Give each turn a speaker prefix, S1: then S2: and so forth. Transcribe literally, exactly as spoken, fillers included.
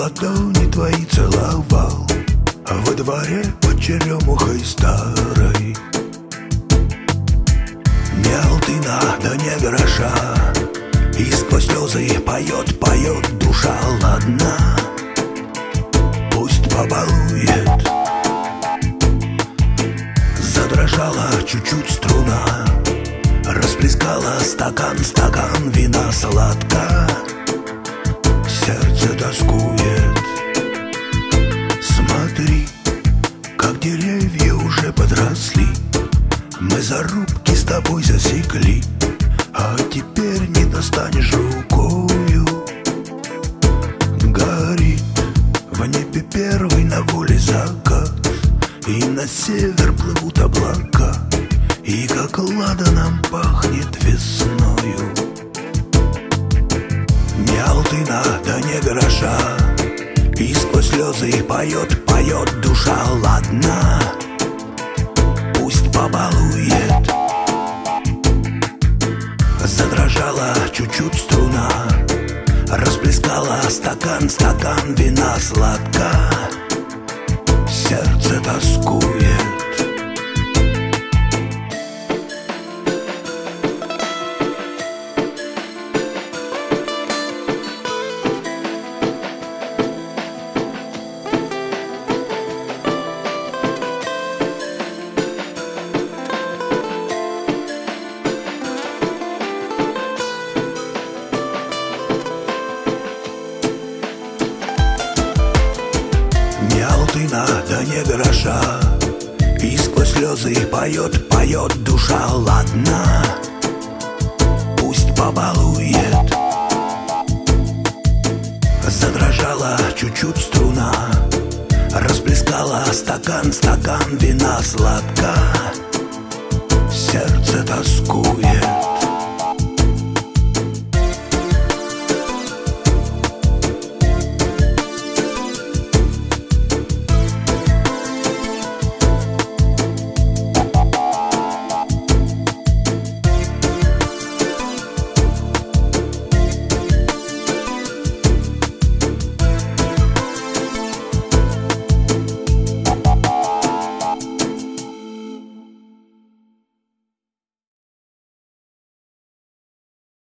S1: ладони твои целовал во дворе под черемухой старой. Не алтына, да не гроша, и сквозь слезы поет, поет душа ладна. Пусть побалует. Задрожала чуть-чуть струна, расплескала стакан, стакан вина сладка. Сердце тоскует. Смотри, как деревья уже подросли. Мы зарубки с тобой засекли, а теперь не достанешь рукою. Горит в небе первый на воле закат, и на север плывут облака, и как ладаном пахнет весною. Не алтына, да не гроша, и сквозь слезы поет, поет душа ладна. Пусть побалует. Задрожала чуть-чуть струна, расплескала стакан, стакан вина сладка. Сердце тоскует. Не алтына, да не гроша, и сквозь слезы поет, поет душа ладна. Пусть побалует. Задрожала чуть-чуть струна, расплескала стакан, стакан вина сладка. Сердце тоскует.